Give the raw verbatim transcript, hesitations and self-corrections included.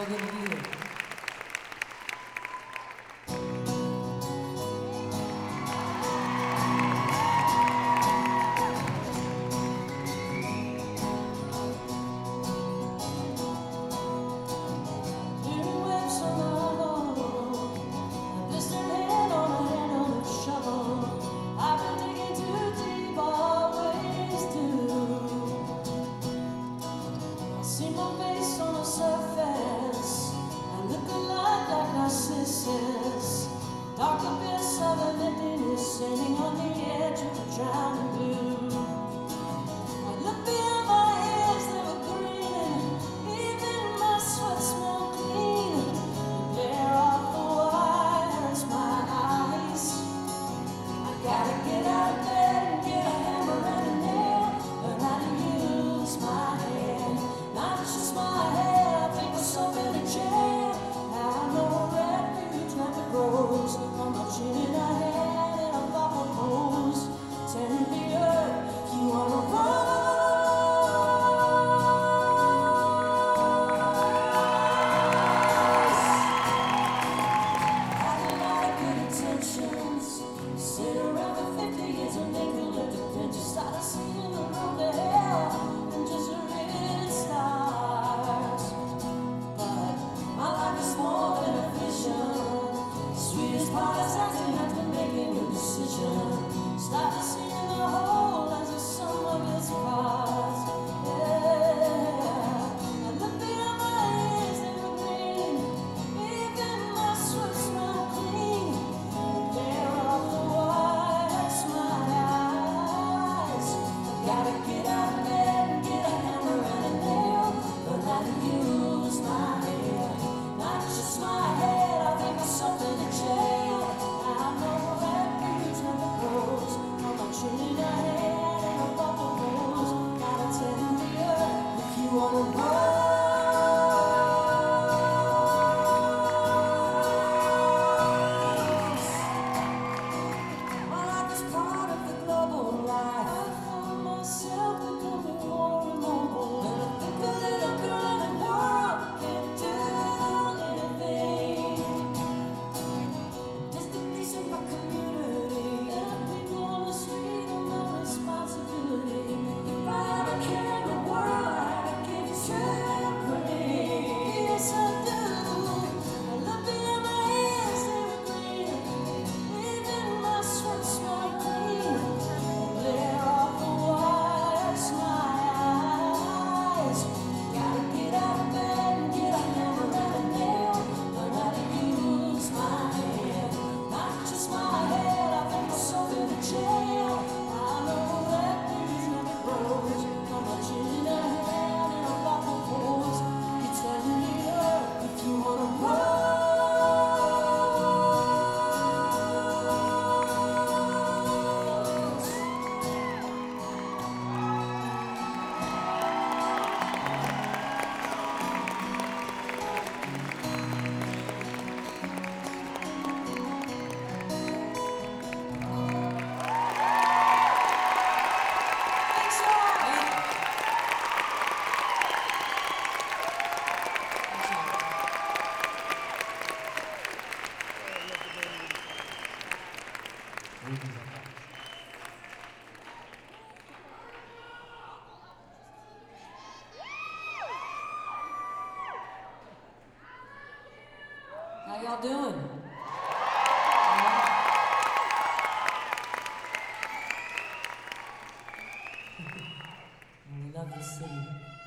good to be here. See my face on the surface, I look alike like Narcissus. Dark abyss of an emptiness, standing on the edge of a drowning blue. I look beyond my ears, they were green, even my sweat smelled clean. The glare of the wire hurts my eyes. I gotta get out of bed and get a hammer and a nail, learn how to use my hand. Not just my head, I think myself in a jail. Now I know a refuge never grows. I'm a chin in a hand and a bubble pose. Tend the earth if you wanna rise. Had a lot of good intentions. Sit around for fifty years and make me look at them. Just started seeing the road to hell and just really stars. But my life is more than a vision. Sweetest part is acting after making a decision. Started seeing the whole as a sum of its parts. Yeah, I look beyond my ears, they were green. Even my sweat smelled clean. The glare of the wire hurts my eyes. I gotta get out of bed and get a hammer and a nail, learn how to use my head. Not just my head, I think myself in a jail. I know refuge never grows. I'm a chin in a hand and a bubble rose. Gotta tend the earth if you wanna rise. My life is part of the global life. I found myself becoming more immobile. And I think a little girl in the world can't do anything. Just a piece of my community. And the people on the street are my responsibility. If I ever care in the world, I give it to you. Yes, I do. I look beyond my ears, they were green. Even my sweat smelled clean. The glare of the wire hurts my eyes. Gotta get out of bed and get a hammer and a nail, learn how to use my hand. Not just my head, I think myself in a jail. I know refuge never grows. I'm a chin in a hand and a bubble pose. You tell me earth if you wanna rise. Thanks a lot. How y'all doing? We love this city.